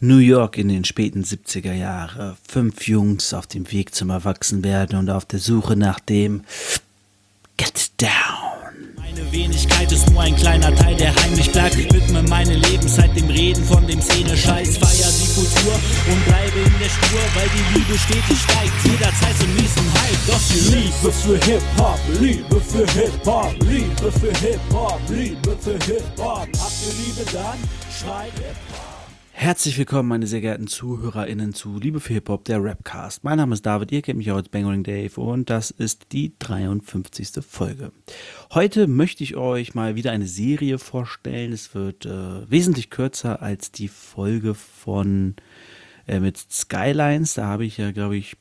New York in den späten 70er Jahre. 5 Jungs auf dem Weg zum Erwachsenwerden und auf der Suche nach dem Get Down. Meine Wenigkeit ist nur ein kleiner Teil, der heimlich bleibt. Ich widme meine Lebenszeit dem Reden von dem Szene-Scheiß. Feier die Kultur und bleibe in der Spur, weil die Liebe stetig steigt. Jederzeit zum nächsten Hype. Doch die Liebe für Hip-Hop, Liebe für Hip-Hop, Liebe für Hip-Hop, Liebe für Hip-Hop. Habt ihr Liebe, dann schreit Hip-Hop. Herzlich willkommen, meine sehr geehrten ZuhörerInnen zu Liebe für Hip-Hop, der Rapcast. Mein Name ist David, ihr kennt mich auch als Bangering Dave und das ist die 53. Folge. Heute möchte ich euch mal wieder eine Serie vorstellen. Es wird wesentlich kürzer als die Folge von mit Skylines. Da habe ich ja, glaube ich,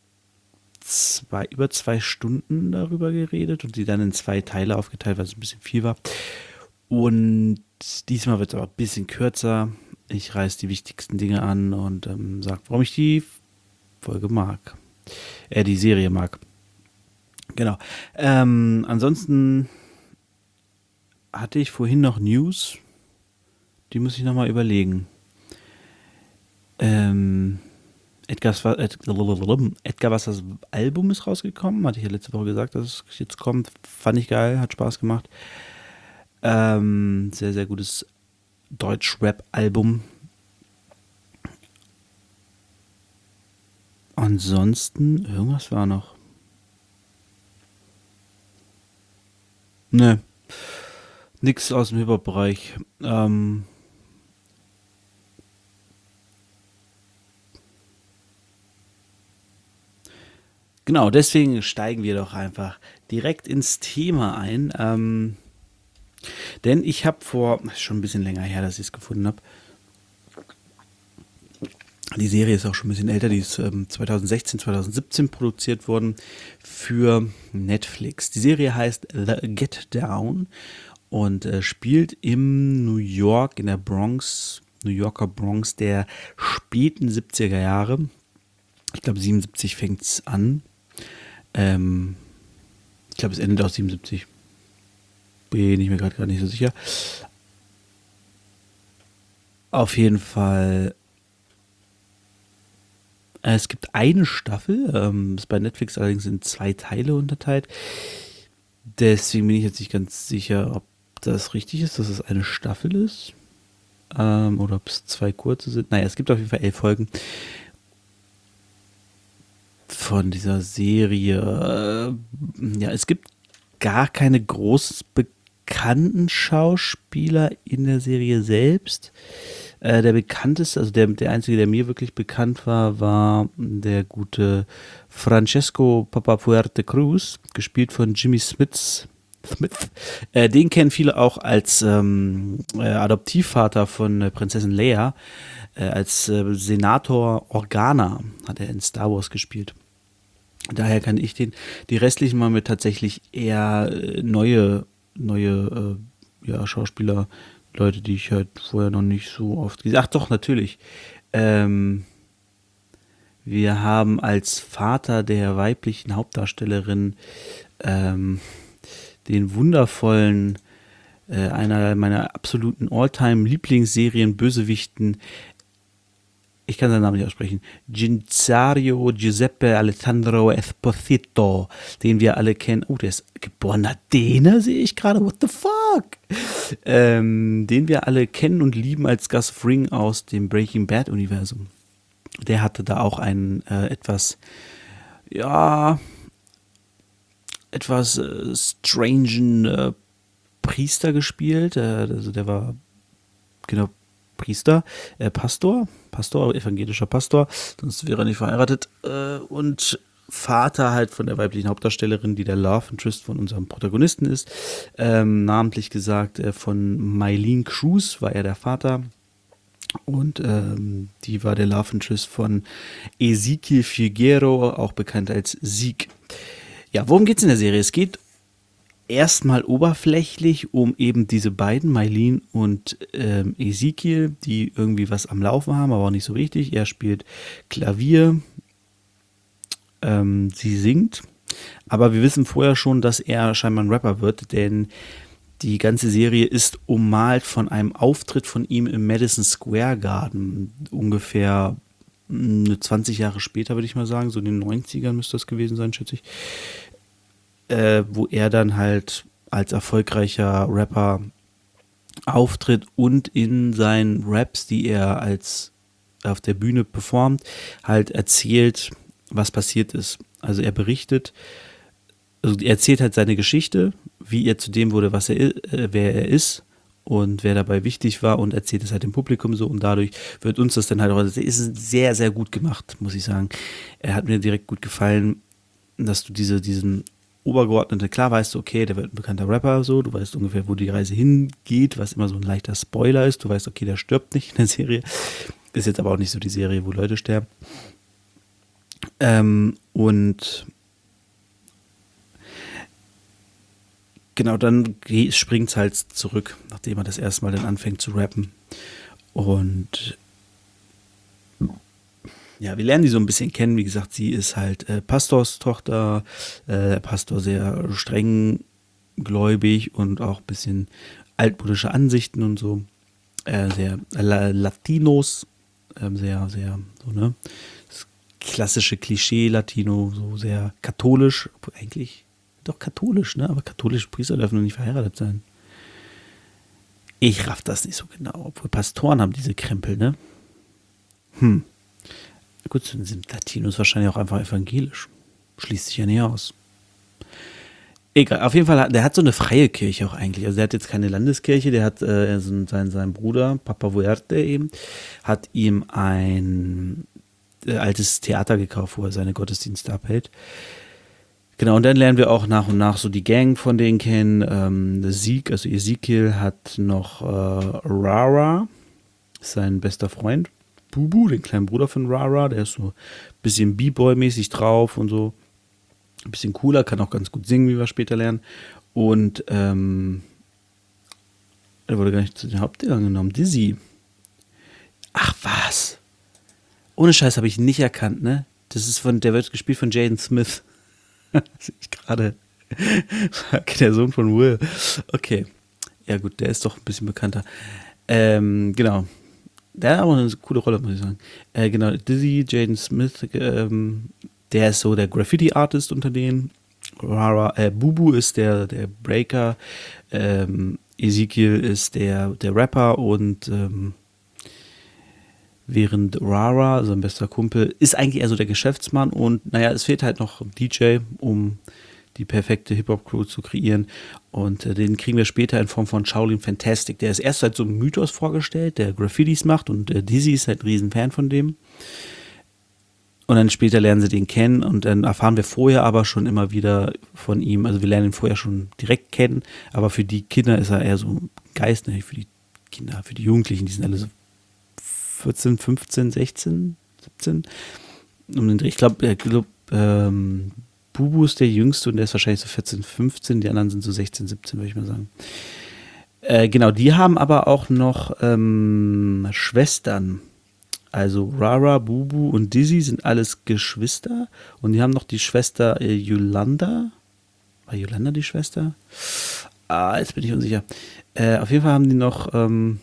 über 2 Stunden darüber geredet und die dann in 2 Teile aufgeteilt, weil es ein bisschen viel war. Und diesmal wird es aber ein bisschen kürzer. Ich reiße die wichtigsten Dinge an und sage, warum ich die Folge mag. Die Serie mag. Genau. Ansonsten hatte ich vorhin noch News. Die muss ich nochmal überlegen. Edgar Wassers Album ist rausgekommen. Hatte ich ja letzte Woche gesagt, dass es jetzt kommt. Fand ich geil, hat Spaß gemacht. Sehr, sehr gutes Deutsch-Rap-Album. Ansonsten, irgendwas war noch. Ne, nix aus dem Hip-Hop-Bereich. Genau, deswegen steigen wir doch einfach direkt ins Thema ein. Denn ich habe schon ein bisschen länger her, dass ich es gefunden habe. Die Serie ist auch schon ein bisschen älter, die ist 2016, 2017 produziert worden für Netflix. Die Serie heißt The Get Down und spielt im New York, in der Bronx, New Yorker Bronx der späten 70er Jahre. Ich glaube 77 fängt es an. Ich glaube es endet auch 77. Bin ich mir gerade gar nicht so sicher. Auf jeden Fall. Es gibt eine Staffel, ist bei Netflix allerdings in 2 Teile unterteilt. Deswegen bin ich jetzt nicht ganz sicher, ob das richtig ist, dass es eine Staffel ist. Oder ob es 2 kurze sind. Naja, es gibt auf jeden Fall 11 Folgen von dieser Serie. Ja, es gibt gar keine groß bekannten Schauspieler in der Serie selbst. Der bekannteste, also der einzige, der mir wirklich bekannt war der gute Francesco Papafuerte Cruz, gespielt von Jimmy Smith. Den kennen viele auch als Adoptivvater von Prinzessin Leia. Als Senator Organa hat er in Star Wars gespielt. Daher kann ich die restlichen mal mit tatsächlich eher neue Schauspieler, Leute, die ich halt vorher noch nicht so oft gesehen habe. Ach doch, natürlich. Wir haben als Vater der weiblichen Hauptdarstellerin den wundervollen, einer meiner absoluten All-Time-Lieblingsserien Bösewichten, ich kann seinen Namen nicht aussprechen, Cinzio Giuseppe Alessandro Esposito, den wir alle kennen. Oh, der ist geborener Däne, sehe ich gerade. What the fuck? Den wir alle kennen und lieben als Gus Fring aus dem Breaking Bad-Universum. Der hatte da auch einen etwas strangen Priester gespielt. Also der war, genau, Priester, Pastor, evangelischer Pastor, sonst wäre er nicht verheiratet, und Vater halt von der weiblichen Hauptdarstellerin, die der Love Interest von unserem Protagonisten ist, namentlich gesagt von Mylene Cruz war er der Vater und die war der Love Interest von Ezekiel Figueroa, auch bekannt als Zeke. Ja, worum geht's in der Serie? Es geht erstmal oberflächlich um eben diese beiden, Mylene und Ezekiel, die irgendwie was am Laufen haben, aber auch nicht so richtig. Er spielt Klavier, sie singt, aber wir wissen vorher schon, dass er scheinbar ein Rapper wird, denn die ganze Serie ist ummalt von einem Auftritt von ihm im Madison Square Garden, ungefähr 20 Jahre später, würde ich mal sagen, so in den 90ern müsste das gewesen sein, schätze ich, wo er dann halt als erfolgreicher Rapper auftritt und in seinen Raps, die er als auf der Bühne performt, halt erzählt, was passiert ist. Also er berichtet, also er erzählt halt seine Geschichte, wie er zu dem wurde, was wer er ist und wer dabei wichtig war und erzählt es halt dem Publikum so und dadurch wird uns das dann halt auch, das ist sehr, sehr gut gemacht, muss ich sagen. Er hat mir direkt gut gefallen, dass du diesen Obergeordnete, klar weißt du, okay, der wird ein bekannter Rapper, so, du weißt ungefähr, wo die Reise hingeht, was immer so ein leichter Spoiler ist, du weißt, okay, der stirbt nicht in der Serie, ist jetzt aber auch nicht so die Serie, wo Leute sterben. Und genau, dann springt es halt zurück, nachdem er das erste Mal dann anfängt zu rappen. Und ja, wir lernen die so ein bisschen kennen. Wie gesagt, sie ist halt Pastorstochter, Pastor sehr streng gläubig und auch ein bisschen altmodische Ansichten und so. Sehr Latinos, sehr, sehr, so, ne? Das klassische Klischee-Latino, so sehr katholisch, obwohl eigentlich doch katholisch, ne? Aber katholische Priester dürfen noch nicht verheiratet sein. Ich raff das nicht so genau, obwohl Pastoren haben diese Krempel, ne? Gut, dann sind Latinos wahrscheinlich auch einfach evangelisch. Schließt sich ja nicht aus. Egal, auf jeden Fall, der hat so eine freie Kirche auch eigentlich. Also der hat jetzt keine Landeskirche, der hat sein Bruder, Papa Vuerte eben, hat ihm ein altes Theater gekauft, wo er seine Gottesdienste abhält. Genau, und dann lernen wir auch nach und nach so die Gang von denen kennen. Ezekiel hat noch Rara, sein bester Freund. Bubu, den kleinen Bruder von Rara, der ist so ein bisschen B-Boy-mäßig drauf und so. Ein bisschen cooler, kann auch ganz gut singen, wie wir später lernen. Und er wurde gar nicht zu den Hauptdingern genommen. Dizzy. Ach was. Ohne Scheiß habe ich ihn nicht erkannt, ne? Der wird gespielt von Jaden Smith. Sehe ich gerade. Der Sohn von Will. Okay. Ja gut, der ist doch ein bisschen bekannter. Genau. Der hat aber eine coole Rolle, muss ich sagen. Genau, Dizzy, Jaden Smith, der ist so der Graffiti-Artist unter denen. Bubu ist der Breaker. Ezekiel ist der Rapper und während Rara, sein bester Kumpel, ist eigentlich eher so der Geschäftsmann und naja, es fehlt halt noch ein DJ, um die perfekte Hip-Hop-Crew zu kreieren. Und den kriegen wir später in Form von Shaolin Fantastic. Der ist erst halt so ein Mythos vorgestellt, der Graffitis macht und Dizzy ist halt ein Riesenfan von dem. Und dann später lernen sie den kennen und dann erfahren wir vorher aber schon immer wieder von ihm, also wir lernen ihn vorher schon direkt kennen, aber für die Kinder ist er eher so ein Geist, ne? Für die Kinder, für die Jugendlichen, die sind alle so 14, 15, 16, 17. Ich glaube, Bubu ist der Jüngste und der ist wahrscheinlich so 14, 15, die anderen sind so 16, 17, würde ich mal sagen. Genau, die haben aber auch noch Schwestern. Also Rara, Bubu und Dizzy sind alles Geschwister und die haben noch die Schwester Yolanda. War Yolanda die Schwester? Jetzt bin ich unsicher. Auf jeden Fall haben die noch eine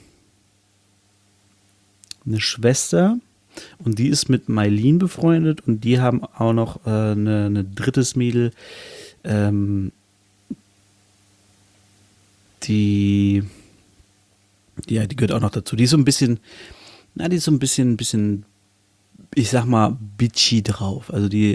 Schwester und die ist mit Maylene befreundet und die haben auch noch eine drittes Mädel, die gehört auch noch dazu. Die ist so ein bisschen, ich sag mal, bitchy drauf. Also die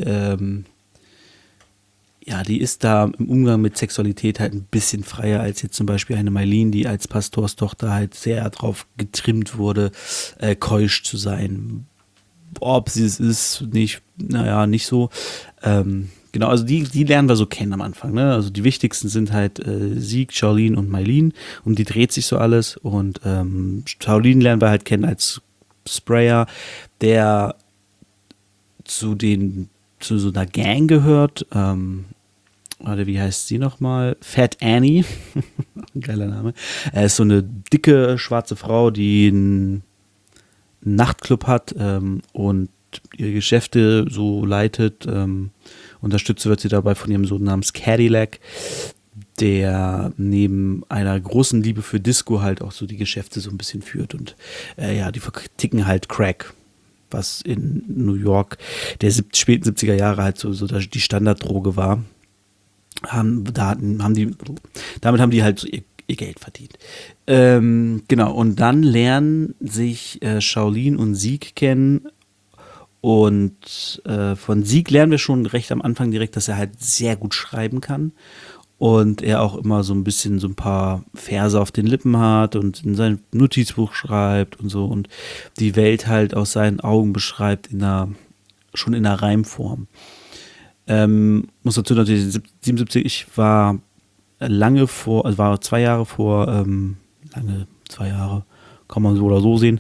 ist da im Umgang mit Sexualität halt ein bisschen freier als jetzt zum Beispiel eine Maylene, die als Pastorstochter halt sehr drauf getrimmt wurde, keusch zu sein. Ob sie es ist, nicht so. Genau, also die lernen wir so kennen am Anfang. Ne? Also die wichtigsten sind halt Zeke, Shaolin und Maylene. Um die dreht sich so alles. Und Shaolin lernen wir halt kennen als Sprayer, der zu so einer Gang gehört. Wie heißt sie nochmal? Fat Annie. Geiler Name. Er ist so eine dicke, schwarze Frau, die einen Nachtclub hat und ihre Geschäfte so leitet. Unterstützt wird sie dabei von ihrem Sohn namens Cadillac. der neben einer großen Liebe für Disco halt auch so die Geschäfte so ein bisschen führt und ja, die verticken halt Crack, was in New York der späten 70er Jahre halt so die Standarddroge war. Damit haben die halt so ihr Geld verdient. Genau, und dann lernen sich Shaolin und Sieg kennen. Und von Sieg lernen wir schon recht am Anfang direkt, dass er halt sehr gut schreiben kann. Und er auch immer so ein bisschen so ein paar Verse auf den Lippen hat und in sein Notizbuch schreibt und so. Und die Welt halt aus seinen Augen beschreibt, schon in einer Reimform. Muss dazu natürlich 77, ich war war 2 Jahre vor, 2 Jahre, kann man so oder so sehen,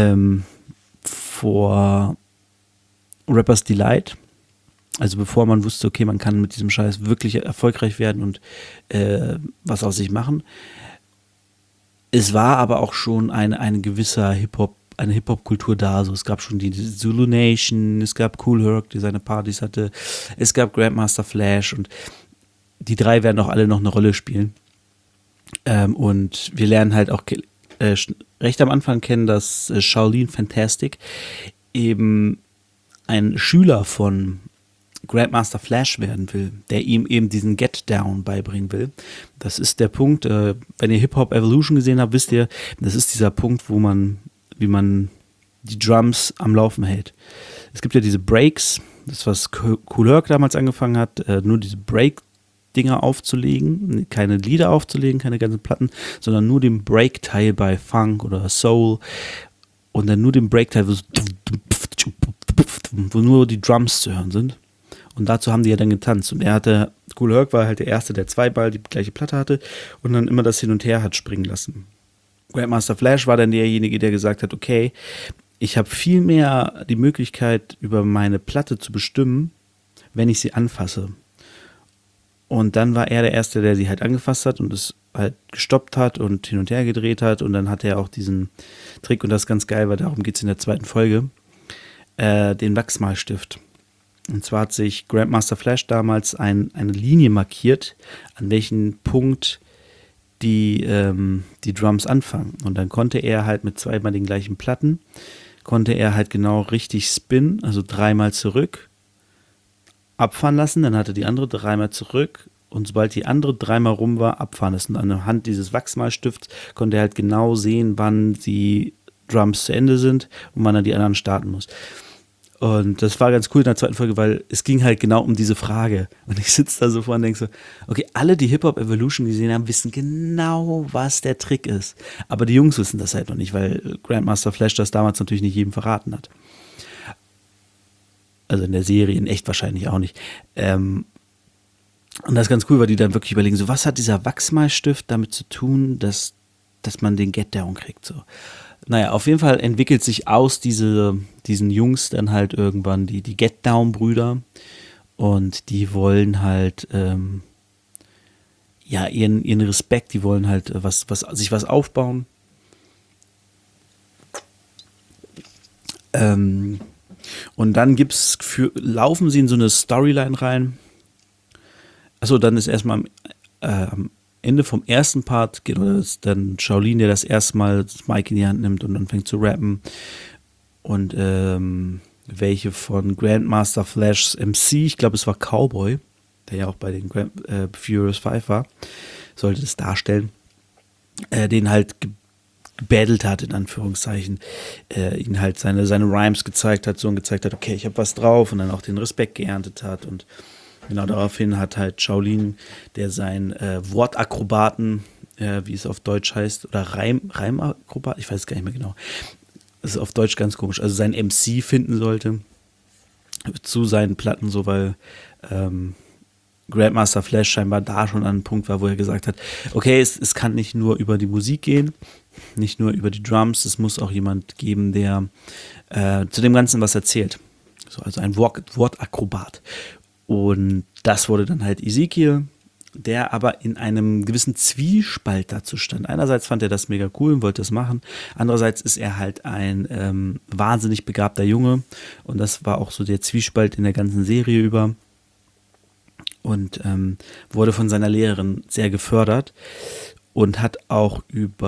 vor Rappers Delight. Also bevor man wusste, okay, man kann mit diesem Scheiß wirklich erfolgreich werden und was aus sich machen. Es war aber auch schon eine gewisse Hip-Hop-Kultur da. Also es gab schon die Zulu Nation, es gab Kool Herc, die seine Partys hatte, es gab Grandmaster Flash und die 3 werden auch alle noch eine Rolle spielen. Und wir lernen halt auch recht am Anfang kennen, dass Shaolin Fantastic eben ein Schüler von Grandmaster Flash werden will, der ihm eben diesen Get Down beibringen will. Das ist der Punkt, wenn ihr Hip-Hop Evolution gesehen habt, wisst ihr, das ist dieser Punkt, wie man die Drums am Laufen hält. Es gibt ja diese Breaks, das was Kool Herc damals angefangen hat, nur diese Break-Dinger aufzulegen, keine Lieder aufzulegen, keine ganzen Platten, sondern nur den Break-Teil bei Funk oder Soul und dann nur den Break-Teil, wo nur die Drums zu hören sind. Und dazu haben die ja dann getanzt. Und Kool Herc war halt der Erste, der 2 Ball die gleiche Platte hatte und dann immer das hin und her hat springen lassen. Grandmaster Flash war dann derjenige, der gesagt hat, okay, ich habe viel mehr die Möglichkeit, über meine Platte zu bestimmen, wenn ich sie anfasse. Und dann war er der Erste, der sie halt angefasst hat und es halt gestoppt hat und hin und her gedreht hat. Und dann hatte er auch diesen Trick, und das ist ganz geil, weil darum geht es in der 2. Folge, den Wachsmalstift. Und zwar hat sich Grandmaster Flash damals eine Linie markiert, an welchem Punkt die Drums anfangen. Und dann konnte er halt mit 2 Mal den gleichen Platten, konnte er halt genau richtig spinnen, also 3 Mal zurück, abfahren lassen, dann hatte die andere 3 Mal zurück und sobald die andere 3 Mal rum war, abfahren lassen. Und anhand dieses Wachsmalstifts konnte er halt genau sehen, wann die Drums zu Ende sind und wann er die anderen starten muss. Und das war ganz cool in der 2. Folge, weil es ging halt genau um diese Frage. Und ich sitze da so vor und denke so, okay, alle, die Hip-Hop Evolution gesehen haben, wissen genau, was der Trick ist. Aber die Jungs wissen das halt noch nicht, weil Grandmaster Flash das damals natürlich nicht jedem verraten hat. Also in der Serie, in echt wahrscheinlich auch nicht. Und das ist ganz cool, weil die dann wirklich überlegen, so was hat dieser Wachsmalstift damit zu tun, dass man den Get-Down kriegt, so. Naja, auf jeden Fall entwickelt sich aus diesen Jungs dann halt irgendwann die Get-Down-Brüder und die wollen halt ihren Respekt, die wollen halt sich was aufbauen. Und dann laufen sie in so eine Storyline rein. Achso, dann ist erstmal am Ende vom ersten Part geht dann Shaolin, der das erste Mal das Mic in die Hand nimmt und dann fängt zu rappen. Und welche von Grandmaster Flashs MC, ich glaube es war Cowboy, der ja auch bei den Furious 5 war, sollte das darstellen, den halt gebattelt hat, in Anführungszeichen, ihn halt seine Rhymes gezeigt hat, so und gezeigt hat, okay, ich habe was drauf und dann auch den Respekt geerntet hat und genau daraufhin hat halt Shaolin, der seinen Wortakrobaten, wie es auf Deutsch heißt, oder Reimakrobat, ich weiß es gar nicht mehr genau, das ist auf Deutsch ganz komisch, also seinen MC finden sollte zu seinen Platten, so weil Grandmaster Flash scheinbar da schon an einem Punkt war, wo er gesagt hat, okay, es kann nicht nur über die Musik gehen, nicht nur über die Drums, es muss auch jemand geben, der zu dem Ganzen was erzählt. So, also ein Wortakrobat. Und das wurde dann halt Ezekiel, der aber in einem gewissen Zwiespalt dazu stand. Einerseits fand er das mega cool und wollte das machen. Andererseits ist er halt ein wahnsinnig begabter Junge. Und das war auch so der Zwiespalt in der ganzen Serie über. und wurde von seiner Lehrerin sehr gefördert und hat auch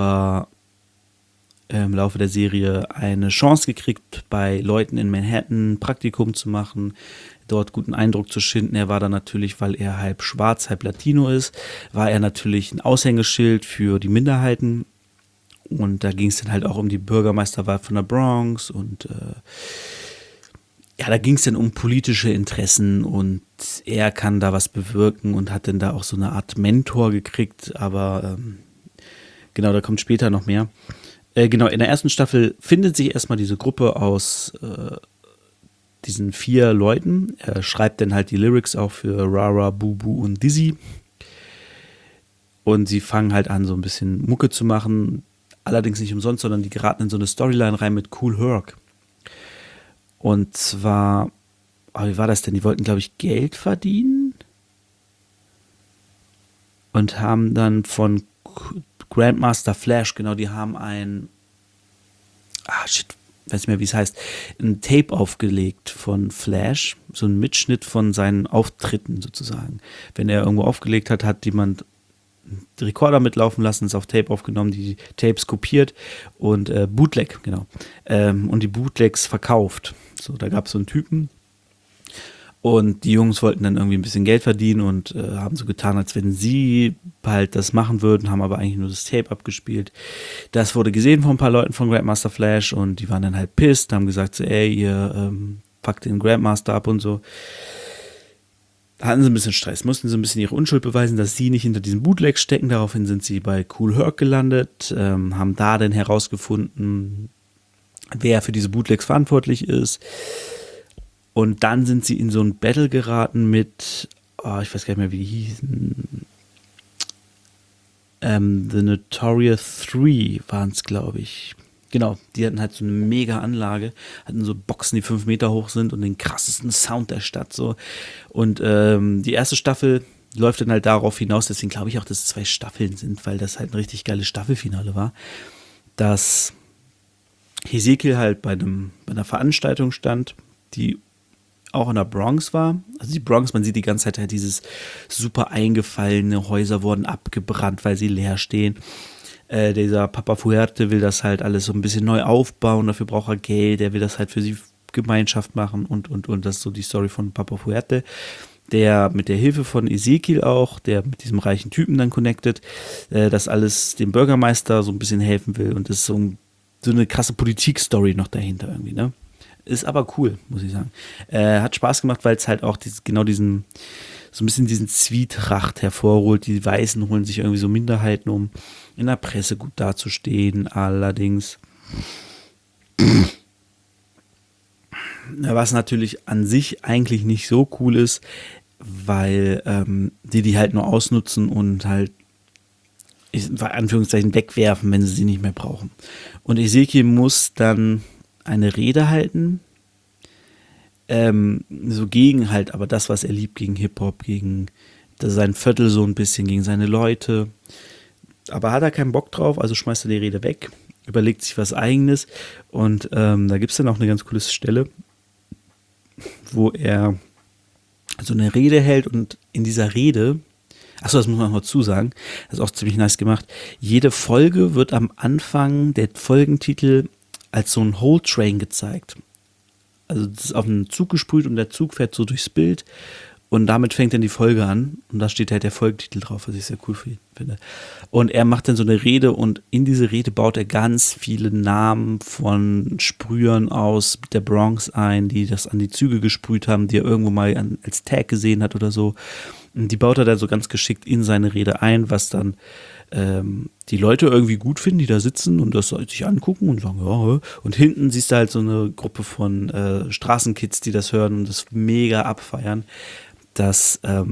im Laufe der Serie eine Chance gekriegt, bei Leuten in Manhattan ein Praktikum zu machen, dort guten Eindruck zu schinden. Er war dann natürlich, weil er halb schwarz, halb Latino ist, war er natürlich ein Aushängeschild für die Minderheiten. Und da ging es dann halt auch um die Bürgermeisterwahl von der Bronx und da ging es dann um politische Interessen und er kann da was bewirken und hat dann da auch so eine Art Mentor gekriegt, aber genau, da kommt später noch mehr. Genau, in der ersten Staffel findet sich erstmal diese Gruppe aus diesen 4 Leuten. Er schreibt dann halt die Lyrics auch für Rara, Bubu und Dizzy. Und sie fangen halt an, so ein bisschen Mucke zu machen. Allerdings nicht umsonst, sondern die geraten in so eine Storyline rein mit Kool Herc. Und zwar, wie war das denn? Die wollten, glaube ich, Geld verdienen und haben dann von Grandmaster Flash, genau, die haben weiß nicht mehr, wie es heißt, ein Tape aufgelegt von Flash, so ein Mitschnitt von seinen Auftritten sozusagen. Wenn er irgendwo aufgelegt hat, hat jemand einen Rekorder mitlaufen lassen, ist auf Tape aufgenommen, die Tapes kopiert und Bootleg, genau. Und die Bootlegs verkauft. So, da gab es so einen Typen und die Jungs wollten dann irgendwie ein bisschen Geld verdienen und haben so getan, als wenn sie halt das machen würden, haben aber eigentlich nur das Tape abgespielt. Das wurde gesehen von ein paar Leuten von Grandmaster Flash und die waren dann halt pissed, haben gesagt so, ey, ihr packt den Grandmaster ab und so. Hatten sie ein bisschen Stress, mussten so ein bisschen ihre Unschuld beweisen, dass sie nicht hinter diesem Bootleg stecken. Daraufhin sind sie bei Kool Herc gelandet, haben da dann herausgefunden, wer für diese Bootlegs verantwortlich ist. Und dann sind sie in so ein Battle geraten mit, ich weiß gar nicht mehr, wie die hießen. The Notorious 3 waren es, glaube ich. Genau, die hatten halt so eine mega Anlage, hatten so Boxen, die 5 Meter hoch sind und den krassesten Sound der Stadt so. Und die erste Staffel läuft dann halt darauf hinaus, deswegen glaube ich auch, dass es 2 Staffeln sind, weil das halt ein richtig geiles Staffelfinale war, dass Ezekiel halt bei einer Veranstaltung stand, die auch in der Bronx war. Also die Bronx, man sieht die ganze Zeit halt dieses super eingefallene, Häuser wurden abgebrannt, weil sie leer stehen. Dieser Papa Fuerte will das halt alles so ein bisschen neu aufbauen, dafür braucht er Geld, er will das halt für die Gemeinschaft machen und. Das ist so die Story von Papa Fuerte, der mit der Hilfe von Ezekiel auch, der mit diesem reichen Typen dann connected, das alles dem Bürgermeister so ein bisschen helfen will und das ist so eine krasse Politik-Story noch dahinter irgendwie, ne? Ist aber cool, muss ich sagen. Hat Spaß gemacht, weil es halt auch so ein bisschen diesen Zwietracht hervorholt. Die Weißen holen sich irgendwie so Minderheiten, um in der Presse gut dazustehen. Allerdings, was natürlich an sich eigentlich nicht so cool ist, weil die halt nur ausnutzen und halt in Anführungszeichen wegwerfen, wenn sie sie nicht mehr brauchen. Und Ezekiel muss dann eine Rede halten, so gegen halt, aber das, was er liebt, gegen Hip-Hop, gegen sein Viertel so ein bisschen, gegen seine Leute. Aber hat er keinen Bock drauf, also schmeißt er die Rede weg, überlegt sich was Eigenes und da gibt es dann auch eine ganz coole Stelle, wo er so eine Rede hält und in dieser Rede, achso, das muss man noch dazu sagen, das ist auch ziemlich nice gemacht, jede Folge wird am Anfang der Folgentitel als so ein Whole Train gezeigt. Also das ist auf einen Zug gesprüht und der Zug fährt so durchs Bild und damit fängt dann die Folge an und da steht halt der Folgentitel drauf, was ich sehr cool finde. Und er macht dann so eine Rede und in diese Rede baut er ganz viele Namen von Sprühern aus der Bronx ein, die das an die Züge gesprüht haben, die er irgendwo mal als Tag gesehen hat oder so. Und die baut er dann so ganz geschickt in seine Rede ein, was dann die Leute irgendwie gut finden, die da sitzen und das sich angucken und sagen, ja. Und hinten siehst du halt so eine Gruppe von Straßenkids, die das hören und das mega abfeiern, dass er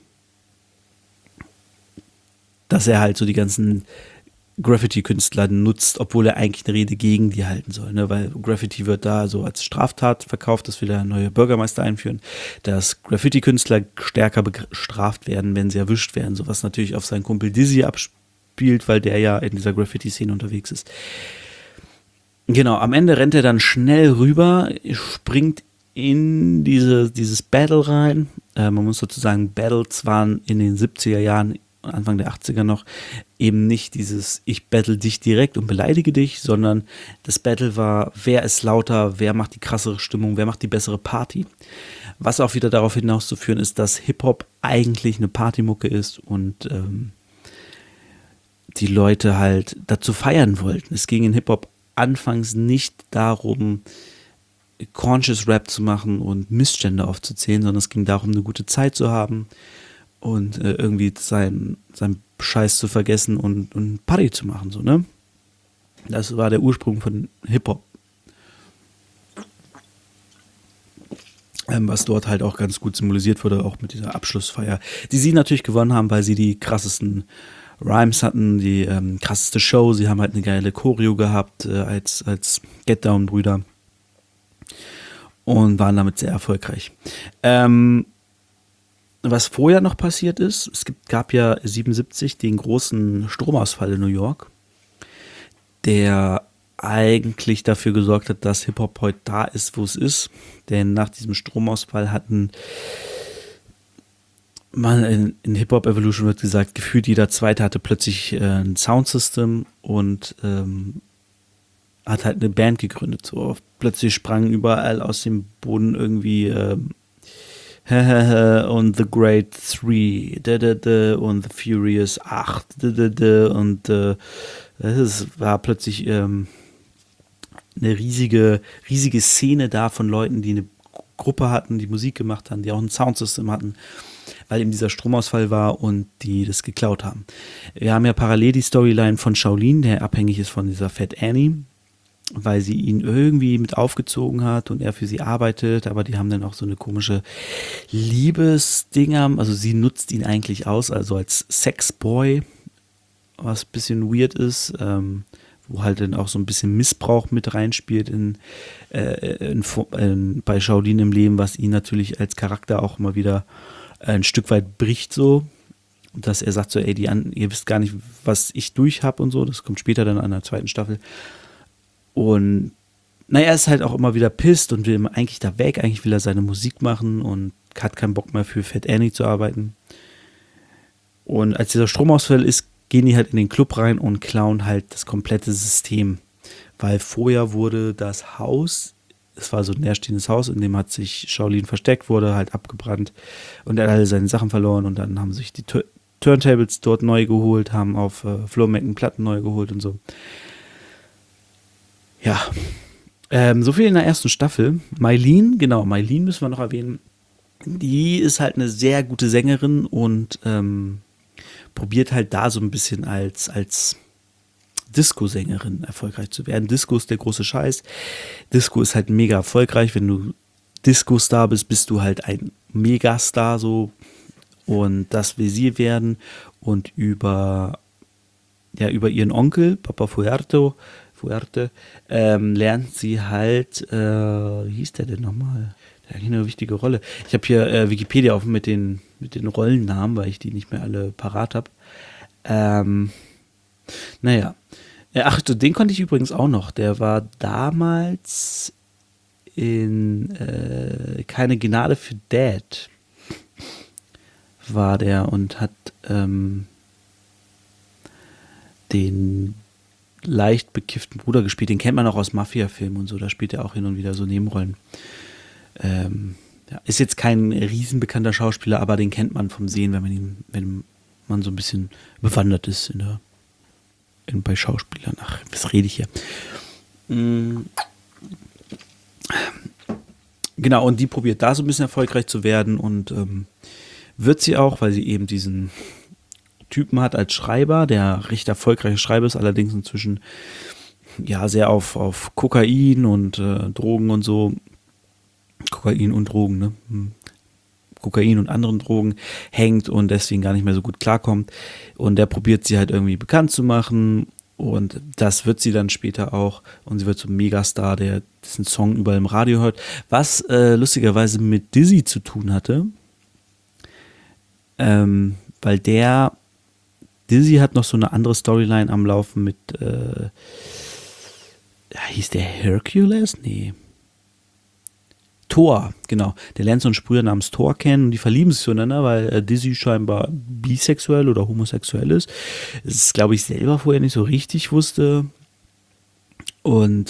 halt so die ganzen Graffiti-Künstler nutzt, obwohl er eigentlich eine Rede gegen die halten soll, ne? Weil Graffiti wird da so als Straftat verkauft, dass wir da neue Bürgermeister einführen, dass Graffiti-Künstler stärker bestraft werden, wenn sie erwischt werden, so was natürlich auf seinen Kumpel Dizzy abspielt, weil der ja in dieser Graffiti-Szene unterwegs ist. Genau, am Ende rennt er dann schnell rüber, springt in dieses Battle rein, Man muss dazu sagen, Battles waren in den 70er Jahren und Anfang der 80er noch eben nicht dieses ich battle dich direkt und beleidige dich, sondern das Battle war, wer ist lauter, wer macht die krassere Stimmung, wer macht die bessere Party. Was auch wieder darauf hinauszuführen ist, dass Hip-Hop eigentlich eine Partymucke ist und die Leute halt dazu feiern wollten. Es ging in Hip-Hop anfangs nicht darum, Conscious Rap zu machen und Missstände aufzuzählen, sondern es ging darum, eine gute Zeit zu haben und irgendwie sein Scheiß zu vergessen und Party zu machen, so, ne? Das war der Ursprung von Hip-Hop. Was dort halt auch ganz gut symbolisiert wurde, auch mit dieser Abschlussfeier, die sie natürlich gewonnen haben, weil sie die krassesten Rhymes hatten, die krasseste Show, sie haben halt eine geile Choreo gehabt als Get Down-Brüder und waren damit sehr erfolgreich. Was vorher noch passiert ist, gab ja 77 den großen Stromausfall in New York, der eigentlich dafür gesorgt hat, dass Hip-Hop heute da ist, wo es ist. Denn nach diesem Stromausfall hatten man in Hip-Hop Evolution wird gesagt, gefühlt jeder Zweite hatte plötzlich ein Soundsystem und hat halt eine Band gegründet. So plötzlich sprangen überall aus dem Boden irgendwie und The Great 3 und The Furious 8 und es war plötzlich eine riesige Szene da von Leuten, die eine Gruppe hatten, die Musik gemacht haben, die auch ein Soundsystem hatten, weil eben dieser Stromausfall war und die das geklaut haben. Wir haben ja parallel die Storyline von Shaolin, der abhängig ist von dieser Fat Annie, weil sie ihn irgendwie mit aufgezogen hat und er für sie arbeitet, aber die haben dann auch so eine komische Liebesdinger, also sie nutzt ihn eigentlich aus, also als Sexboy, was ein bisschen weird ist, wo halt dann auch so ein bisschen Missbrauch mit reinspielt bei Shaolin im Leben, was ihn natürlich als Charakter auch immer wieder ein Stück weit bricht so, dass er sagt so, ey, ihr wisst gar nicht, was ich durch habe und so, das kommt später dann an der zweiten Staffel. Und naja, er ist halt auch immer wieder pisst und will eigentlich da weg, eigentlich will er seine Musik machen und hat keinen Bock mehr für Fat Annie zu arbeiten. Und als dieser Stromausfall ist, gehen die halt in den Club rein und klauen halt das komplette System. Weil vorher wurde das Haus, es war so ein leerstehendes Haus, in dem hat sich Shaolin versteckt, wurde halt abgebrannt und er hat alle seine Sachen verloren und dann haben sich die Turntables dort neu geholt, haben auf Flohmarkt Platten neu geholt und so. Ja, so viel in der ersten Staffel. Maylene müssen wir noch erwähnen. Die ist halt eine sehr gute Sängerin und probiert halt da so ein bisschen als Disco-Sängerin erfolgreich zu werden. Disco ist der große Scheiß. Disco ist halt mega erfolgreich. Wenn du Disco-Star bist, bist du halt ein Megastar so. Und das will sie werden. Und über ihren Onkel, Papa Fuerte, lernt sie halt, wie hieß der denn nochmal? Der hat eine wichtige Rolle. Ich habe hier Wikipedia offen mit den Rollennamen, weil ich die nicht mehr alle parat habe. Naja. Den konnte ich übrigens auch noch. Der war damals in Keine Gnade für Dad war der und hat den leicht bekifften Bruder gespielt. Den kennt man auch aus Mafia-Filmen und so. Da spielt er auch hin und wieder so Nebenrollen. Ist jetzt kein riesenbekannter Schauspieler, aber den kennt man vom Sehen, wenn man so ein bisschen bewandert ist bei Schauspielern. Ach, was rede ich hier? Genau, und die probiert da so ein bisschen erfolgreich zu werden und wird sie auch, weil sie eben diesen Typen hat als Schreiber, der recht erfolgreiche Schreiber ist, allerdings inzwischen ja sehr auf Kokain und Drogen und so. Kokain und Drogen, ne? Kokain und anderen Drogen hängt und deswegen gar nicht mehr so gut klarkommt. Und der probiert sie halt irgendwie bekannt zu machen und das wird sie dann später auch und sie wird zum Megastar, der diesen Song überall im Radio hört, was lustigerweise mit Dizzy zu tun hatte, weil Dizzy hat noch so eine andere Storyline am Laufen mit hieß der Hercules? Nee. Thor, genau. Der lernt so einen Sprüher namens Thor kennen und die verlieben sich zueinander, weil Dizzy scheinbar bisexuell oder homosexuell ist. Das glaube ich selber vorher nicht so richtig wusste. Und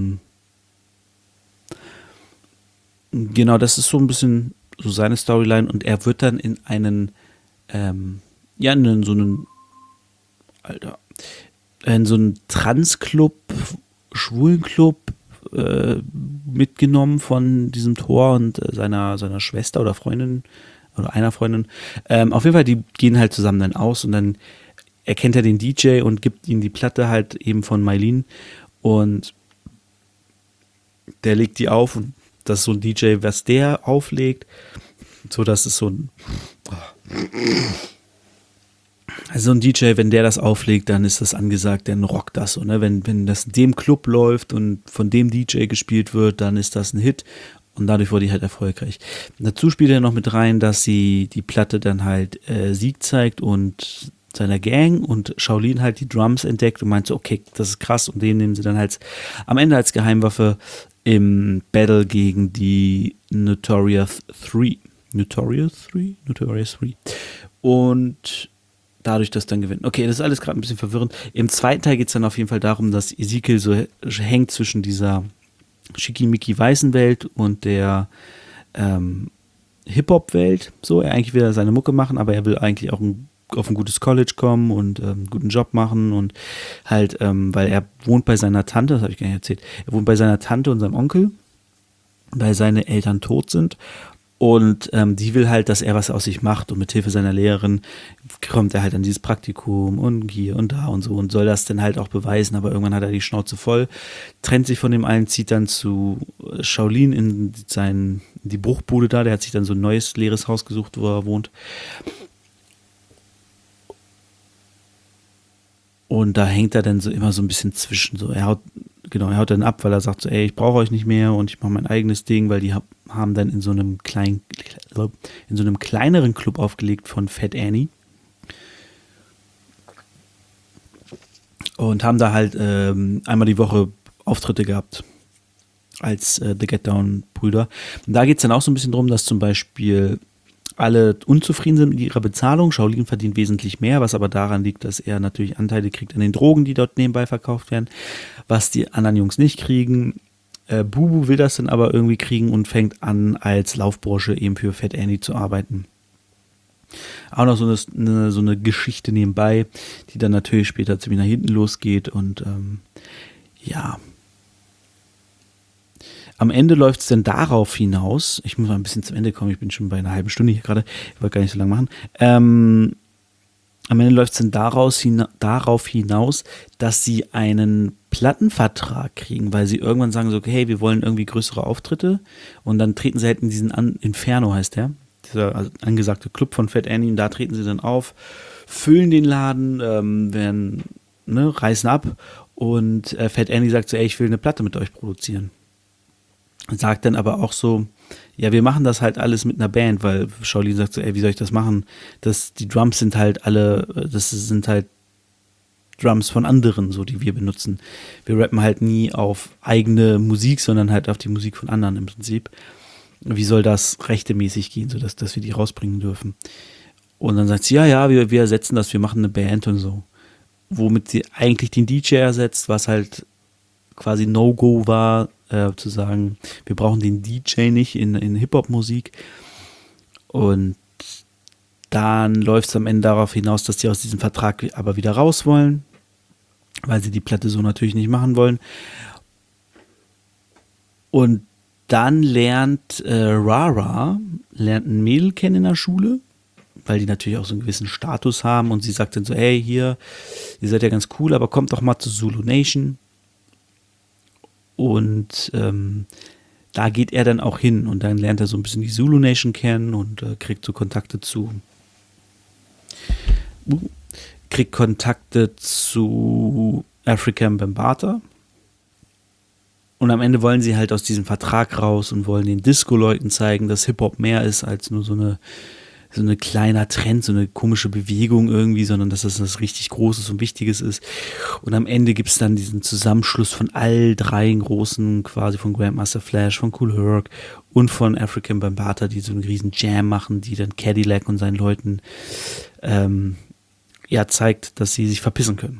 genau, das ist so ein bisschen so seine Storyline und er wird dann in einen, in so einen, Alter, in so einen Trans-Club, Schwulenclub mitgenommen von diesem Thor und seiner Schwester oder Freundin oder einer Freundin. Auf jeden Fall, die gehen halt zusammen dann aus und dann erkennt er den DJ und gibt ihm die Platte halt eben von Mylene und der legt die auf und das ist so ein DJ, was der auflegt, so dass es so ein also ein DJ, wenn der das auflegt, dann ist das angesagt, dann rockt das so, ne? Wenn das in dem Club läuft und von dem DJ gespielt wird, dann ist das ein Hit und dadurch wurde die halt erfolgreich. Dazu spielt er noch mit rein, dass sie die Platte dann halt Sieg zeigt und seiner Gang und Shaolin halt die Drums entdeckt und meint so, okay, das ist krass und den nehmen sie dann halt am Ende als Geheimwaffe im Battle gegen die Notorious 3. Und dadurch das dann gewinnen. Okay, das ist alles gerade ein bisschen verwirrend. Im zweiten Teil geht es dann auf jeden Fall darum, dass Ezekiel so hängt zwischen dieser schickimicki-weißen Welt und der Hip-Hop-Welt. So, eigentlich will er seine Mucke machen, aber er will eigentlich auch auf ein gutes College kommen und einen guten Job machen und halt, weil er wohnt bei seiner Tante, das habe ich gar nicht erzählt, er wohnt bei seiner Tante und seinem Onkel, weil seine Eltern tot sind. Und die will halt, dass er was aus sich macht und mit Hilfe seiner Lehrerin kommt er halt an dieses Praktikum und hier und da und so und soll das dann halt auch beweisen, aber irgendwann hat er die Schnauze voll, trennt sich von dem einen, zieht dann zu Shaolin in die Bruchbude da, der hat sich dann so ein neues leeres Haus gesucht, wo er wohnt. Und da hängt er dann so immer so ein bisschen zwischen, so er haut dann ab, weil er sagt so, ey, ich brauche euch nicht mehr und ich mache mein eigenes Ding, weil die haben dann in so einem kleineren Club aufgelegt von Fat Annie und haben da halt einmal die Woche Auftritte gehabt als The Get Down Brüder. Und da geht es dann auch so ein bisschen drum, dass zum Beispiel alle unzufrieden sind mit ihrer Bezahlung. Shaolin verdient wesentlich mehr, was aber daran liegt, dass er natürlich Anteile kriegt an den Drogen, die dort nebenbei verkauft werden, was die anderen Jungs nicht kriegen. Bubu will das dann aber irgendwie kriegen und fängt an, als Laufbursche eben für Fat Annie zu arbeiten. Auch noch so eine Geschichte nebenbei, die dann natürlich später ziemlich nach hinten losgeht und ja. Am Ende läuft es dann darauf hinaus, ich muss mal ein bisschen zum Ende kommen, ich bin schon bei einer halben Stunde hier gerade, ich wollte gar nicht so lange machen. Am Ende läuft es dann darauf hinaus, dass sie einen Plattenvertrag kriegen, weil sie irgendwann sagen so, hey, wir wollen irgendwie größere Auftritte und dann treten sie halt in diesen Inferno, heißt der, dieser angesagte Club von Fat Annie und da treten sie dann auf, füllen den Laden, reißen ab und Fat Annie sagt so, ey, ich will eine Platte mit euch produzieren. Sagt dann aber auch so, ja, wir machen das halt alles mit einer Band, weil Shaolin sagt so, ey, wie soll ich das machen? Die Drums sind halt das sind halt Drums von anderen, so die wir benutzen. Wir rappen halt nie auf eigene Musik, sondern halt auf die Musik von anderen im Prinzip. Wie soll das rechtemäßig gehen, sodass wir die rausbringen dürfen? Und dann sagt sie, ja, wir ersetzen das, wir machen eine Band und so. Womit sie eigentlich den DJ ersetzt, was halt quasi No-Go war, zu sagen, wir brauchen den DJ nicht in Hip-Hop-Musik. Und dann läuft es am Ende darauf hinaus, dass sie aus diesem Vertrag aber wieder raus wollen, weil sie die Platte so natürlich nicht machen wollen. Und dann lernt Rara ein Mädel kennen in der Schule, weil die natürlich auch so einen gewissen Status haben und sie sagt dann so, hey, hier, ihr seid ja ganz cool, aber kommt doch mal zu Zulu Nation. Und da geht er dann auch hin und dann lernt er so ein bisschen die Zulu Nation kennen und kriegt so Kontakte zu Afrika Bambaataa. Und am Ende wollen sie halt aus diesem Vertrag raus und wollen den Disco-Leuten zeigen, dass Hip-Hop mehr ist als nur so eine eine kleiner Trend, so eine komische Bewegung irgendwie, sondern dass das was richtig Großes und Wichtiges ist. Und am Ende gibt es dann diesen Zusammenschluss von all drei großen, quasi von Grandmaster Flash, von Kool Herc und von Afrika Bambaataa, die so einen riesen Jam machen, die dann Cadillac und seinen Leuten zeigt, dass sie sich verpissen können.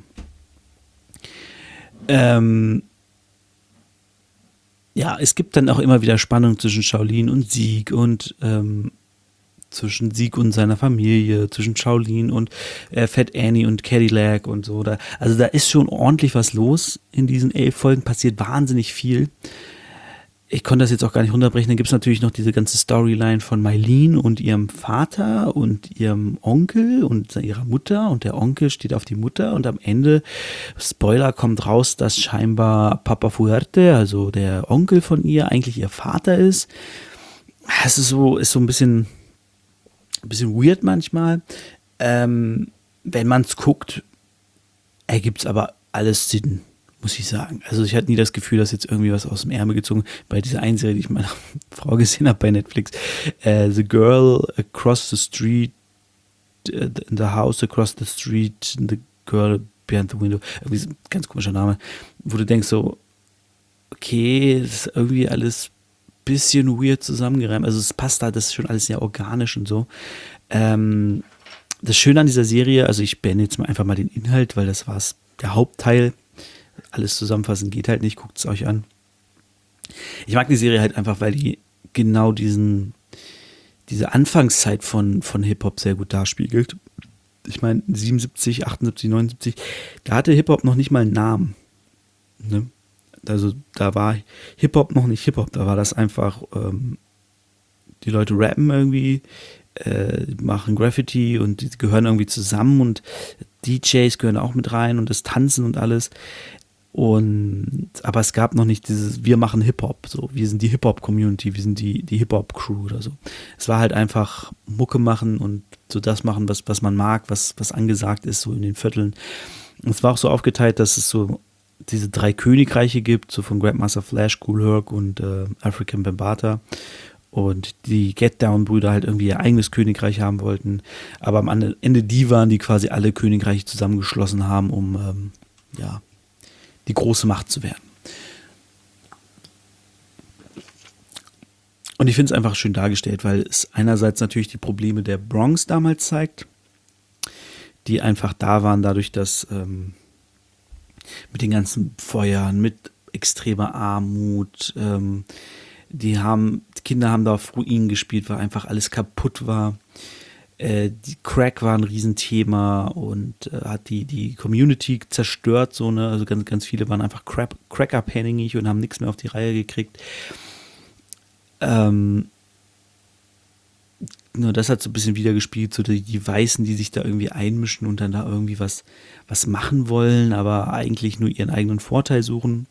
Es gibt dann auch immer wieder Spannung zwischen Shaolin und Sieg und zwischen Sieg und seiner Familie, zwischen Shaolin und Fat Annie und Cadillac und so. Also da ist schon ordentlich was los in diesen 11 Folgen, passiert wahnsinnig viel. Ich konnte das jetzt auch gar nicht runterbrechen. Dann gibt es natürlich noch diese ganze Storyline von Mylene und ihrem Vater und ihrem Onkel und ihrer Mutter. Und der Onkel steht auf die Mutter. Und am Ende, Spoiler, kommt raus, dass scheinbar Papa Fuerte, also der Onkel von ihr, eigentlich ihr Vater ist. Es ist so ein bisschen weird manchmal. Wenn man es guckt, ergibt es aber alles Sinn, muss ich sagen. Also ich hatte nie das Gefühl, dass jetzt irgendwie was aus dem Ärmel gezogen bei dieser einen Serie, die ich meiner Frau gesehen habe bei Netflix. The Girl Across the Street, in the House Across the Street, the Girl Behind the Window. Irgendwie so ein ganz komischer Name, wo du denkst so, okay, das ist irgendwie alles ein bisschen weird zusammengereimt. Also es passt da, das ist schon alles sehr organisch und so. Das Schöne an dieser Serie, also ich beende jetzt einfach mal den Inhalt, weil das war der Hauptteil. Alles zusammenfassen geht halt nicht, guckt es euch an. Ich mag die Serie halt einfach, weil die genau diese Anfangszeit von Hip-Hop sehr gut darspiegelt. Ich meine, 77, 78, 79, da hatte Hip-Hop noch nicht mal einen Namen. Ne? Also da war Hip-Hop noch nicht Hip-Hop, da war das einfach, die Leute rappen irgendwie, machen Graffiti und die gehören irgendwie zusammen und DJs gehören auch mit rein und das Tanzen und alles. Aber es gab noch nicht dieses, wir machen Hip-Hop, so, wir sind die Hip-Hop-Community, wir sind die Hip-Hop-Crew oder so. Es war halt einfach Mucke machen und so das machen, was man mag, was angesagt ist, so in den Vierteln. Und es war auch so aufgeteilt, dass es so diese 3 Königreiche gibt, so von Grandmaster Flash, Kool Herc und Afrika Bambaataa. Und die Get-Down-Brüder halt irgendwie ihr eigenes Königreich haben wollten. Aber am Ende die waren, die quasi alle Königreiche zusammengeschlossen haben, um die große Macht zu werden. Und ich finde es einfach schön dargestellt, weil es einerseits natürlich die Probleme der Bronx damals zeigt, die einfach da waren, dadurch, dass mit den ganzen Feuern, mit extremer Armut, die Kinder haben da auf Ruinen gespielt, weil einfach alles kaputt war. Die Crack war ein Riesenthema und hat die Community zerstört, so, ne? Also ganz, ganz viele waren einfach Crack-abhängig und haben nichts mehr auf die Reihe gekriegt. Nur das hat so ein bisschen wiedergespielt, so die Weißen, die sich da irgendwie einmischen und dann da irgendwie was machen wollen, aber eigentlich nur ihren eigenen Vorteil suchen.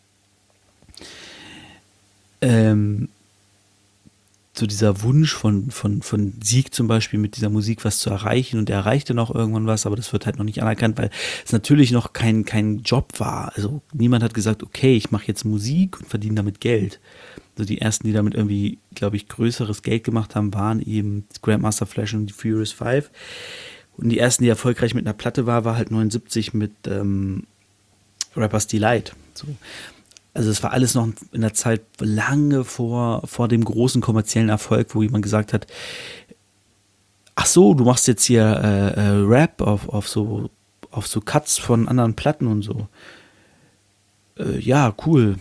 So dieser Wunsch von Sieg zum Beispiel mit dieser Musik was zu erreichen und er erreichte noch irgendwann was, aber das wird halt noch nicht anerkannt, weil es natürlich noch kein Job war. Also niemand hat gesagt, okay, ich mache jetzt Musik und verdiene damit Geld. Also die ersten, die damit irgendwie, glaube ich, größeres Geld gemacht haben, waren eben Grandmaster Flash und die Furious 5. Und die ersten, die erfolgreich mit einer Platte war halt 79 mit Rapper's Delight. So. Also es war alles noch in der Zeit lange vor dem großen kommerziellen Erfolg, wo jemand gesagt hat, ach so, du machst jetzt hier Rap auf so Cuts von anderen Platten und so. Ja, cool.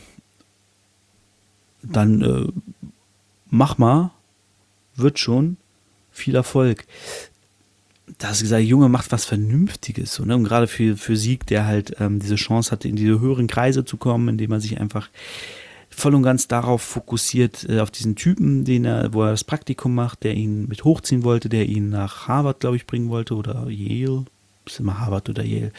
Dann mach mal, wird schon, viel Erfolg. Da hast du gesagt, Junge, macht was Vernünftiges. So, ne? Und gerade für Sieg, der halt diese Chance hatte, in diese höheren Kreise zu kommen, indem er sich einfach voll und ganz darauf fokussiert, auf diesen Typen, wo er das Praktikum macht, der ihn mit hochziehen wollte, der ihn nach Harvard, glaube ich, bringen wollte, oder Yale. Ist immer Harvard oder Yale.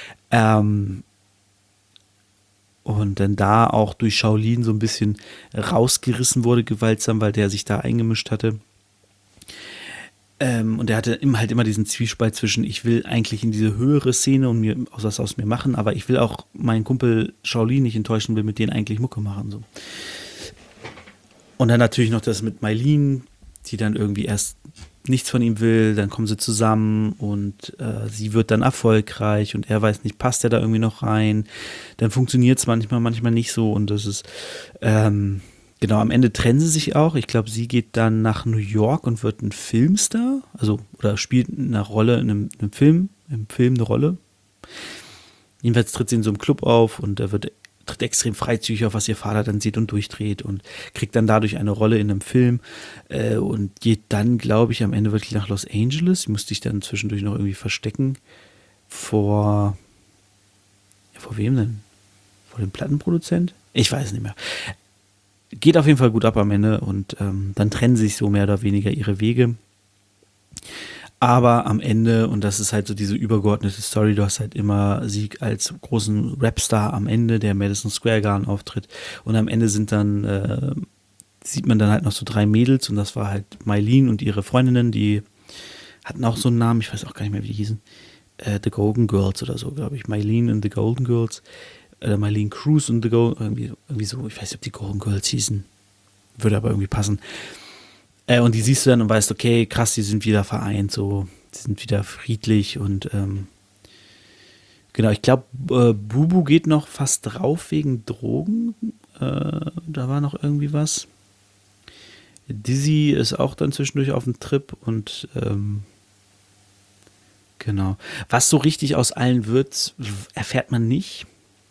Und dann da auch durch Shaolin so ein bisschen rausgerissen wurde, gewaltsam, weil der sich da eingemischt hatte. Und er hatte immer diesen Zwiespalt zwischen, ich will eigentlich in diese höhere Szene und mir was aus mir machen, aber ich will auch meinen Kumpel Shaolin nicht enttäuschen, will mit denen eigentlich Mucke machen. So. Und dann natürlich noch das mit Mylene, die dann irgendwie erst nichts von ihm will, dann kommen sie zusammen und sie wird dann erfolgreich und er weiß nicht, passt er da irgendwie noch rein, dann funktioniert es manchmal nicht so und das ist, genau, am Ende trennen sie sich auch, ich glaube, sie geht dann nach New York und wird ein Filmstar, also, oder spielt eine Rolle in einem Film, im Film eine Rolle. Jedenfalls tritt sie in so einem Club auf und er tritt extrem freizügig auf, was ihr Vater dann sieht und durchdreht und kriegt dann dadurch eine Rolle in einem Film und geht dann, glaube ich, am Ende wirklich nach Los Angeles. Sie musste sich dann zwischendurch noch irgendwie verstecken vor wem denn? Vor dem Plattenproduzent? Ich weiß nicht mehr. Geht auf jeden Fall gut ab am Ende und dann trennen sich so mehr oder weniger ihre Wege. Aber am Ende, und das ist halt so diese übergeordnete Story, du hast halt immer Sieg als großen Rapstar am Ende, der Madison Square Garden auftritt. Und am Ende sieht man dann halt noch so 3 Mädels und das war halt Mylene und ihre Freundinnen, die hatten auch so einen Namen, ich weiß auch gar nicht mehr, wie die hießen. The Golden Girls oder so, glaube ich. Mylene and the Golden Girls. Mylene Cruz und the Golden, irgendwie so, ich weiß nicht, ob die Golden Girls hießen. Würde aber irgendwie passen. Und die siehst du dann und weißt, okay, krass, die sind wieder vereint, so, die sind wieder friedlich und genau, ich glaube, Bubu geht noch fast drauf wegen Drogen, da war noch irgendwie was. Dizzy ist auch dann zwischendurch auf dem Trip und genau. Was so richtig aus allen wird, erfährt man nicht.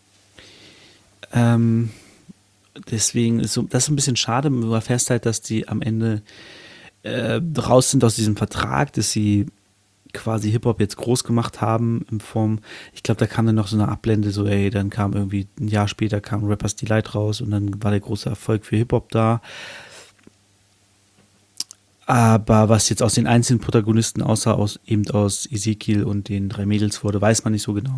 Deswegen ist das ein bisschen schade. Du erfährst halt, dass die am Ende raus sind aus diesem Vertrag, dass sie quasi Hip-Hop jetzt groß gemacht haben in Form, ich glaube, da kam dann noch so eine Ablende, so ey, dann kam irgendwie ein Jahr später kam Rappers Delight raus und dann war der große Erfolg für Hip-Hop da. Aber was jetzt aus den einzelnen Protagonisten außer aus Ezekiel und den 3 Mädels wurde, weiß man nicht so genau.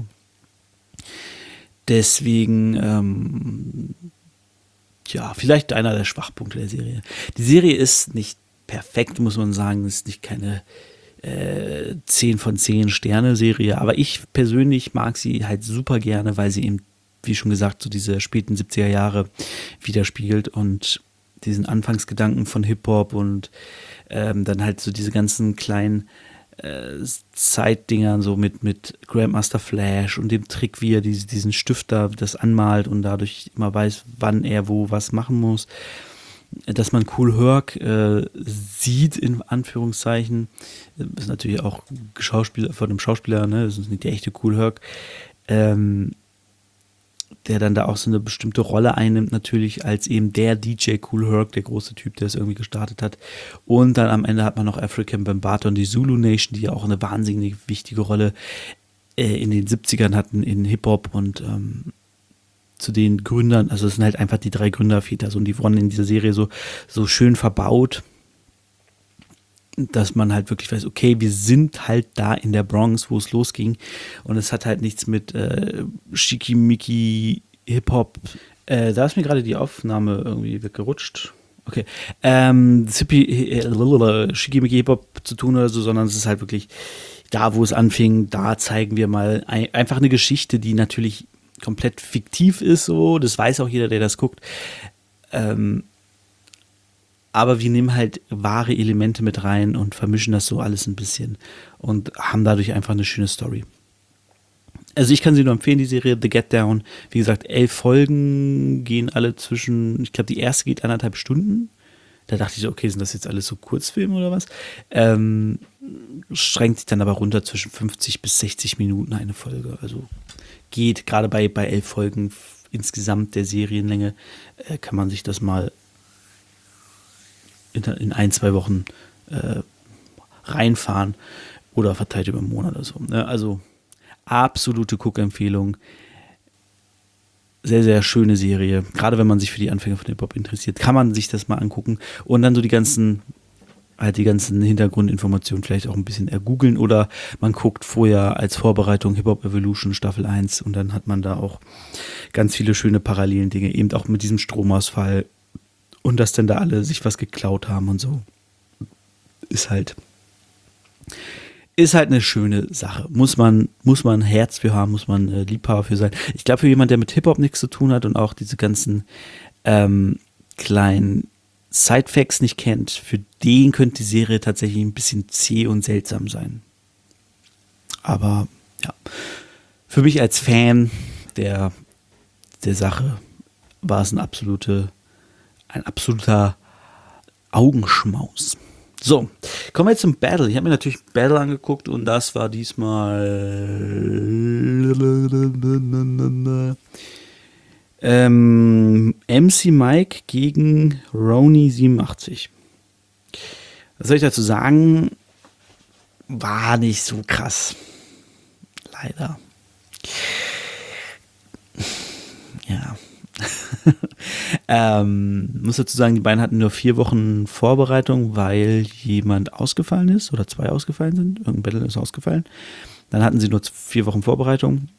Deswegen ja, vielleicht einer der Schwachpunkte der Serie. Die Serie ist nicht perfekt, muss man sagen. Es ist nicht keine 10 von 10 Sterne-Serie, aber ich persönlich mag sie halt super gerne, weil sie eben, wie schon gesagt, so diese späten 70er Jahre widerspiegelt und diesen Anfangsgedanken von Hip-Hop und dann halt so diese ganzen kleinen Zeitdingern so mit Grandmaster Flash und dem Trick, wie er diesen Stift da das anmalt und dadurch immer weiß, wann er wo was machen muss. Dass man Kool Herc sieht, in Anführungszeichen, ist natürlich auch Schauspieler, von einem Schauspieler, ne, das ist nicht der echte Kool Herc, der dann da auch so eine bestimmte Rolle einnimmt, natürlich als eben der DJ Kool Herc, der große Typ, der es irgendwie gestartet hat. Und dann am Ende hat man noch Afrika Bambaataa und die Zulu Nation, die ja auch eine wahnsinnig wichtige Rolle in den 70ern hatten in Hip-Hop und zu den Gründern, also es sind halt einfach die 3 Gründerväter, so, und die wurden in dieser Serie so schön verbaut, dass man halt wirklich weiß, okay, wir sind halt da in der Bronx, wo es losging und es hat halt nichts mit Schickimicki Hip-Hop, da ist mir gerade die Aufnahme irgendwie weggerutscht, okay, Schickimicki Hip-Hop zu tun oder so, sondern es ist halt wirklich da, wo es anfing, da zeigen wir mal einfach eine Geschichte, die natürlich komplett fiktiv ist, so, das weiß auch jeder, der das guckt, aber wir nehmen halt wahre Elemente mit rein und vermischen das so alles ein bisschen und haben dadurch einfach eine schöne Story. Also ich kann sie nur empfehlen, die Serie The Get Down. Wie gesagt, 11 Folgen gehen alle zwischen, ich glaube, die erste geht 1,5 Stunden. Da dachte ich so, okay, sind das jetzt alles so Kurzfilme oder was? Schränkt sich dann aber runter zwischen 50 bis 60 Minuten eine Folge. Also geht, gerade bei 11 Folgen insgesamt der Serienlänge, kann man sich das mal in 1-2 Wochen reinfahren oder verteilt über einen Monat oder so. Ne? Also absolute Guckempfehlung. Sehr, sehr schöne Serie. Gerade wenn man sich für die Anfänge von Hip-Hop interessiert, kann man sich das mal angucken und dann so die ganzen Hintergrundinformationen vielleicht auch ein bisschen ergoogeln oder man guckt vorher als Vorbereitung Hip-Hop Evolution Staffel 1 und dann hat man da auch ganz viele schöne parallelen Dinge, eben auch mit diesem Stromausfall und dass dann da alle sich was geklaut haben und so. Ist halt eine schöne Sache. Muss man ein Herz für haben, muss man Liebhaber für sein. Ich glaube, für jemanden, der mit Hip-Hop nichts zu tun hat und auch diese ganzen kleinen Sidefacts nicht kennt, für den könnte die Serie tatsächlich ein bisschen zäh und seltsam sein. Aber ja, für mich als Fan der Sache war es ein absoluter Augenschmaus. So, kommen wir jetzt zum Battle. Ich habe mir natürlich Battle angeguckt und das war diesmal MC Mike gegen Roni 87. Was soll ich dazu sagen? War nicht so krass. Leider. Ja. Muss dazu sagen, die beiden hatten nur 4 Wochen Vorbereitung, weil jemand ausgefallen ist oder 2 ausgefallen sind. Irgendein Battle ist ausgefallen. Dann hatten sie nur 4 Wochen Vorbereitung.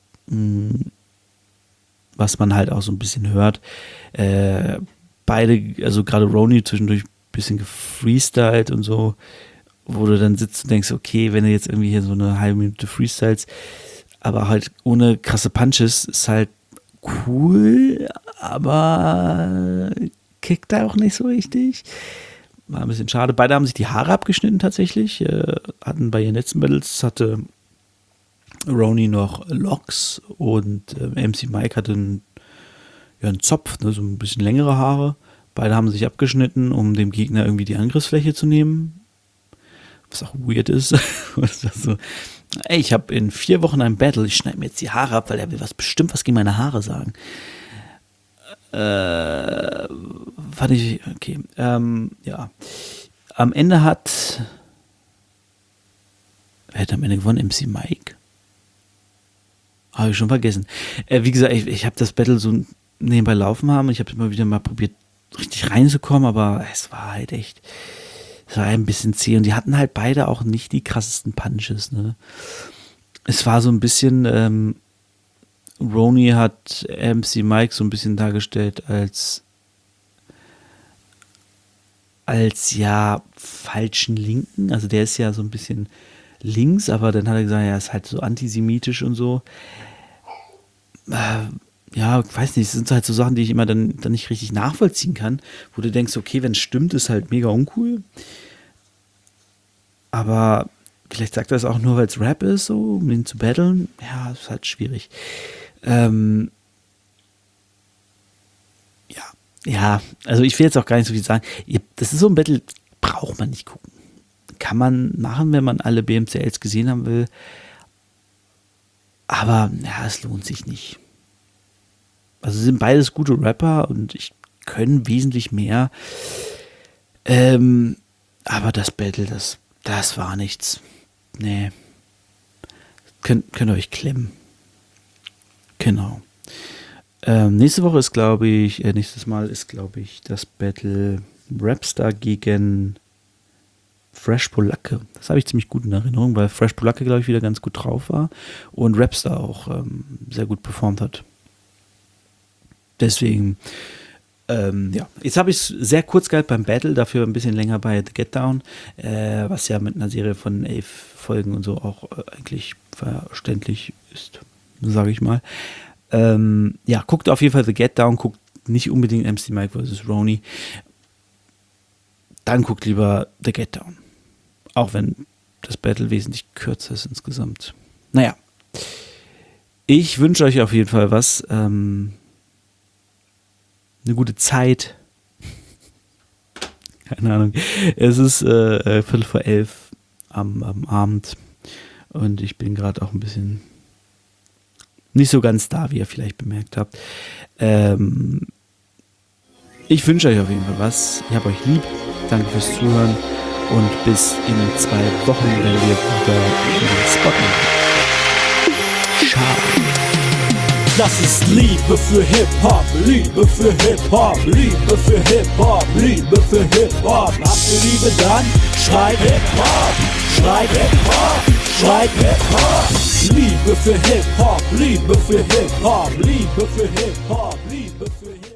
Was man halt auch so ein bisschen hört. Beide, also gerade Roni zwischendurch ein bisschen gefreestylt und so, wo du dann sitzt und denkst, okay, wenn du jetzt irgendwie hier so eine halbe Minute freestyles, aber halt ohne krasse Punches, ist halt cool, aber kickt da auch nicht so richtig. War ein bisschen schade. Beide haben sich die Haare abgeschnitten tatsächlich. Hatten bei ihren letzten Battles hatte Roni noch Locks und MC Mike hatte einen Zopf, ne, so ein bisschen längere Haare. Beide haben sich abgeschnitten, um dem Gegner irgendwie die Angriffsfläche zu nehmen. Was auch weird ist. So, ey, ich habe in 4 Wochen ein Battle, ich schneide mir jetzt die Haare ab, weil er will bestimmt was gegen meine Haare sagen. Fand ich, okay. Ja. Am Ende wer hat am Ende gewonnen? MC Mike? Habe ich schon vergessen. Wie gesagt, ich habe das Battle so nebenbei laufen haben. Ich habe immer wieder mal probiert, richtig reinzukommen, aber es war halt echt, es war ein bisschen zäh. Und die hatten halt beide auch nicht die krassesten Punches, ne? Es war so ein bisschen, Roni hat MC Mike so ein bisschen dargestellt als ja falschen Linken. Also der ist ja so ein bisschen links, aber dann hat er gesagt, er ist halt so antisemitisch und so. Ja, weiß nicht, das sind halt so Sachen, die ich immer dann nicht richtig nachvollziehen kann, wo du denkst, okay, wenn es stimmt, ist halt mega uncool. Aber vielleicht sagt er es auch nur, weil es Rap ist, so, um ihn zu battlen. Ja, ist halt schwierig. Ja, also ich will jetzt auch gar nicht so viel sagen. Das ist so ein Battle, braucht man nicht gucken. Kann man machen, wenn man alle BMCLs gesehen haben will. Aber ja, es lohnt sich nicht. Also sind beides gute Rapper und können wesentlich mehr. Aber das Battle, das war nichts. Nee. Könnt ihr euch klemmen. Genau. Nächstes Mal ist, glaube ich, das Battle Rapstar gegen Fresh Polacke. Das habe ich ziemlich gut in Erinnerung, weil Fresh Polacke, glaube ich, wieder ganz gut drauf war und Rapstar auch sehr gut performt hat. Deswegen, ja. Jetzt habe ich es sehr kurz gehalten beim Battle, dafür ein bisschen länger bei The Get Down, was ja mit einer Serie von 11 Folgen und so auch eigentlich verständlich ist, sage ich mal. Ja, guckt auf jeden Fall The Get Down, guckt nicht unbedingt MC Mike vs. Roni. Dann guckt lieber The Get Down. Auch wenn das Battle wesentlich kürzer ist insgesamt. Naja. Ich wünsche euch auf jeden Fall was. Eine gute Zeit. Keine Ahnung. Es ist 11:15 am Abend. Und ich bin gerade auch ein bisschen nicht so ganz da, wie ihr vielleicht bemerkt habt. Ich wünsche euch auf jeden Fall was. Ich habe euch lieb. Danke fürs Zuhören. Und bis in 2 Wochen, wenn wir wieder spotten. Ciao. Das ist Liebe für Hip-Hop, Liebe für Hip-Hop, Liebe für Hip-Hop, Liebe für Hip-Hop. Habt ihr Liebe, dann schreit Hip-Hop, schreit Hip-Hop, schreit Hip-Hop. Liebe für Hip-Hop, Liebe für Hip-Hop, Liebe für Hip-Hop, Liebe für Hip-Hop.